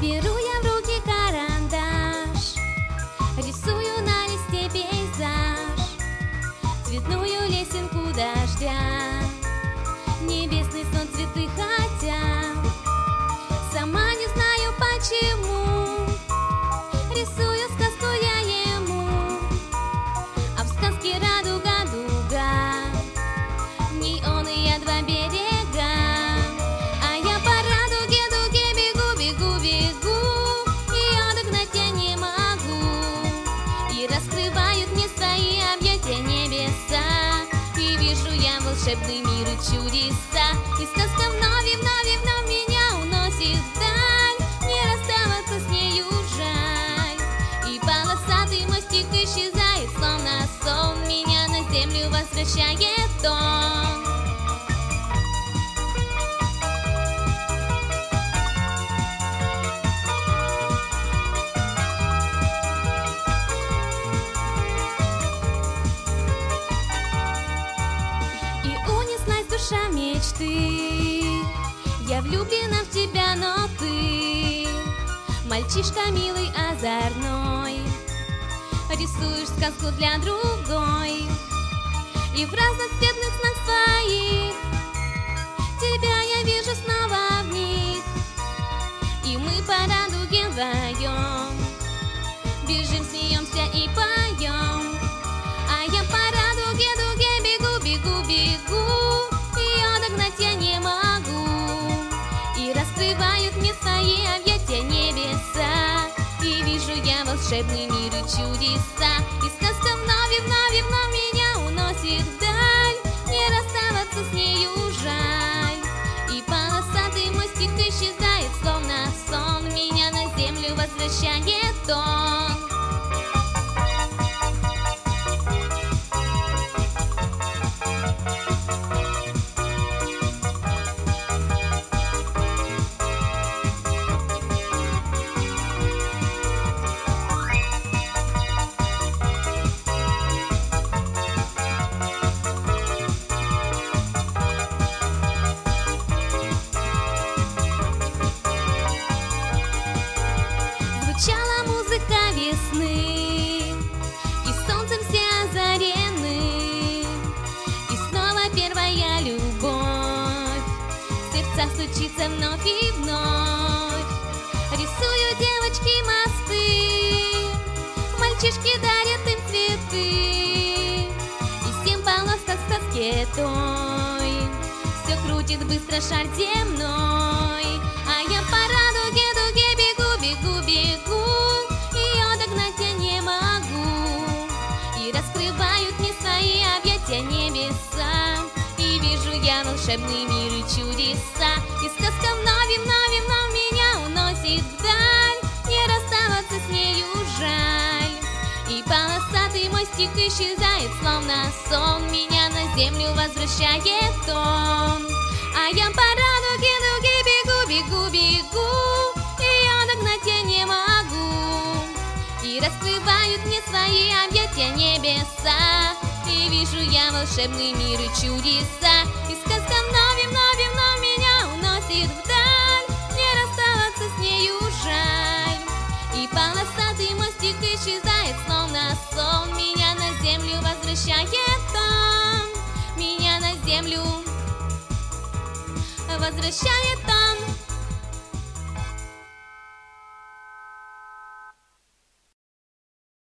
Беру я в руки карандаш, рисую на листе пейзаж, цветную лесенку дождя, небесный сон цветы хотя. Сама не знаю почему, рисую сказку я ему, а в сказке радуга дуга, в ней он и я два берега. А я по радуге дуге бегу, бегу, бегу, и догнать я не могу. И раскрывают мне свои объятия небеса, и вижу я волшебный мир и чудеса. И сказка вновь и вновь и вновь меня уносит вдаль, не расставаться с нею жаль. И полосатый мостик исчезает, словно сон, меня на землю возвращает он. И унеслась душа мечты, я влюблена в тебя, но ты мальчишка милый, озорной, рисуешь сказку для другой. И в разноцветных снах своих тебя я вижу снова в них, и мы по радуге вдвоем бежим, смеемся и поем. А я по радуге дуге бегу, бегу, бегу, ее догнать я не могу. И раскрывают мне свои объятия небеса, и вижу я волшебный мир и чудеса. И сказка вновь и вновь и вновь меня уносит вдаль, не расставаться с нею жаль. И полосатый мостик исчезает, словно сон, меня на землю возвращает он. Звучала музыка весны, и солнцем все озарены, и снова первая любовь в сердцах стучится вновь и вновь. Рисую девочки мосты, мальчишки дарят им цветы, и семь полос, как в сказке той, все крутит быстро шар земной. А я по радуге дуге бегу, бегу, бегу, ее догнать я не могу. И раскрывают мне свои объятия небеса, и вижу я волшебный мир и чудеса. И сказка вновь и вновь и вновь меня уносит вдаль, не расставаться с нею жаль. И полосатый мостик исчезает, словно сон, меня на землю возвращает он. А я по радуге дуге бегу, бегу, бегу, ее догнать я не могу. И раскрывают мне свои объятия небеса, и вижу я волшебный мир и чудеса. И сказка вновь и вновь и вновь меня уносит вдаль, не расставаться с нею жаль. И полосатый мостик исчезает, словно сон, меня на землю возвращает он. Меня на землю возвращает он.